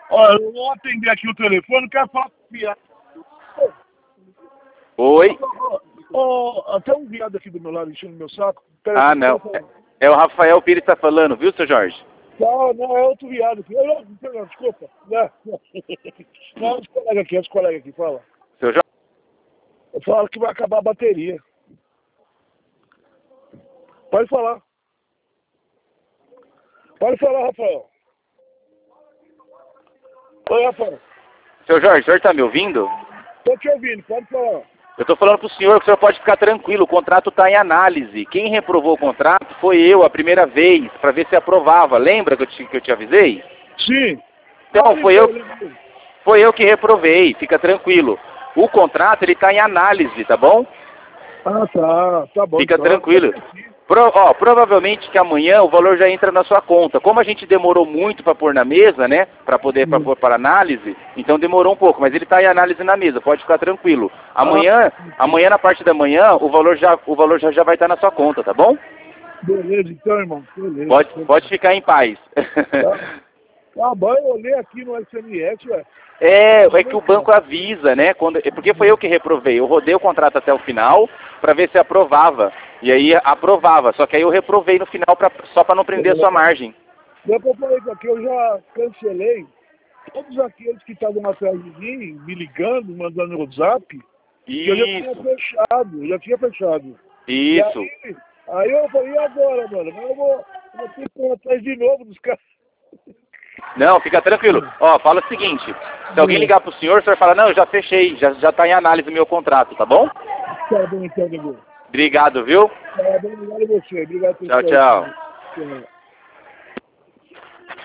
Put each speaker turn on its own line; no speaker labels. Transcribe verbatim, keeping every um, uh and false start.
Olha, eu vou atender aqui o telefone, quero falar com o viado.
Oi?
Oh, até um viado aqui do meu lado enchendo meu saco. Pera
Ah,
aí,
não.
pera aí.
É, é o Rafael Pires que tá falando, viu, seu Jorge?
Não, não, é outro viado aqui. Não, não, desculpa. Não, não. Não, os colegas aqui, os colegas aqui, fala.
Seu Jorge?
Eu falo que vai acabar a bateria. Pode falar. Pode falar, Rafael. Oi, Rafael.
Seu Jorge, o senhor tá me ouvindo?
Tô te ouvindo, pode falar.
Eu tô falando pro senhor que o senhor pode ficar tranquilo, o contrato tá em análise. Quem reprovou o contrato foi eu, a primeira vez, para ver se aprovava. Lembra que eu te, que eu te avisei?
Sim.
Então,
Ah,
foi eu,
lembrei.
foi eu que reprovei, fica tranquilo. O contrato, ele tá em análise, tá bom?
Ah, tá. Tá bom.
Fica
Então.
tranquilo. Pro, ó, provavelmente que amanhã o valor já entra na sua conta. Como a gente demorou muito para pôr na mesa, né, para poder pra pôr para análise, então demorou um pouco, mas ele está em análise na mesa, pode ficar tranquilo. Amanhã,
Ah,
amanhã na parte da manhã, o valor já, o valor já, já vai estar na sua conta, tá bom?
beleza, então, irmão. Beleza.
Pode, pode ficar em paz.
Tá. Tá bom, eu olhei aqui no S M S, ué.
É, é que o banco avisa, né? Quando, é porque foi eu que reprovei. Eu rodei o contrato até o final para ver se aprovava. E aí aprovava. Só que aí eu reprovei no final pra, só para não prender a sua margem.
Eu falei aqui, eu já cancelei todos aqueles que estavam atrás de mim, me ligando, mandando no WhatsApp, que eu já tinha
Isso,
fechado, eu já tinha fechado. E
isso.
aí, aí eu falei, e agora, mano? Mas eu vou, eu vou ter que ir atrás de novo dos caras.
Não, fica tranquilo. Ó, fala o seguinte, se alguém ligar pro senhor, o senhor fala, não, eu já fechei, já, já tá em análise o meu contrato, tá bom?
Tá bom, então, amigo.
Obrigado, viu?
Tá bom, obrigado a você. Obrigado por
Tchau,
estar
tchau.
aqui. Tchau.